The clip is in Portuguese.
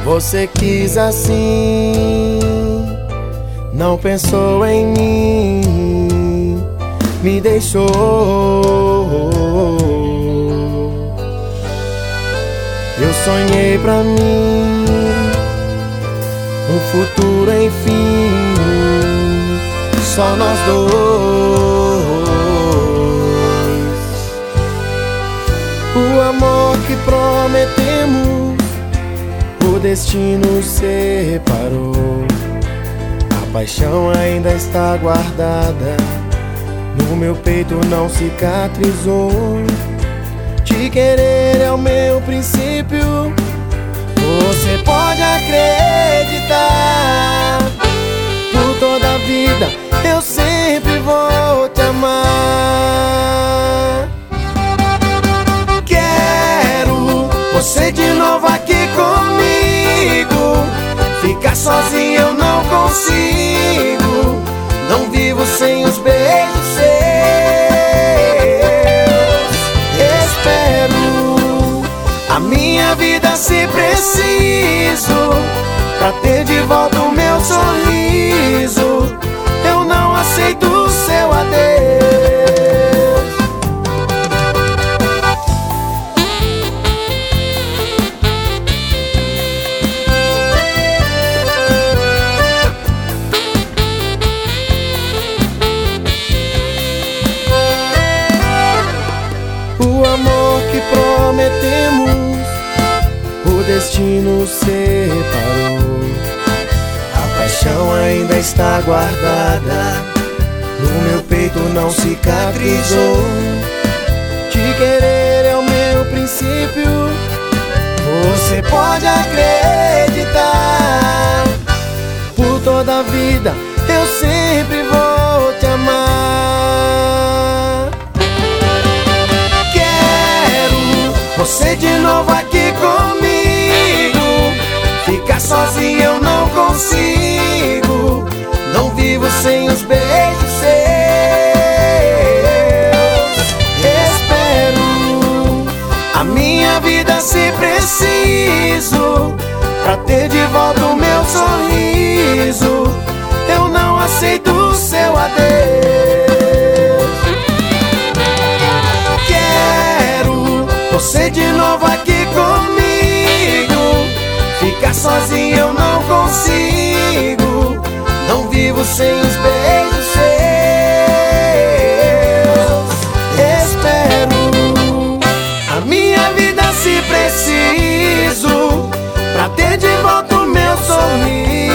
Você quis assim, não pensou em mim, me deixou. Eu sonhei pra mim um futuro, enfim, só nós dois. O amor que prometemos, o destino separou. A paixão ainda está guardada, no meu peito não cicatrizou. Te querer é o meu princípio, você pode acreditar. Por toda a vida eu sempre vou te amar. Quero você de novo aqui comigo. Ficar sozinho eu não consigo, não vivo sem os beijos seus. Espero a minha vida, se preciso, pra ter de volta o meu sorriso. Eu não aceito o seu adeus. O amor que prometemos, o destino separou. A paixão ainda está guardada, no meu peito não cicatrizou. Te querer é o meu princípio, você pode acreditar. Por toda a vida eu sempre vou te amar. Você de novo aqui comigo. Ficar sozinho eu não consigo, não vivo sem os beijos seus. Espero a minha vida, se preciso, pra ter de volta o meu sorriso. Eu não aceito o seu adeus. Você de novo aqui comigo. Ficar sozinho eu não consigo, não vivo sem os beijos seus. Espero a minha vida, se preciso, pra ter de volta o meu sorriso.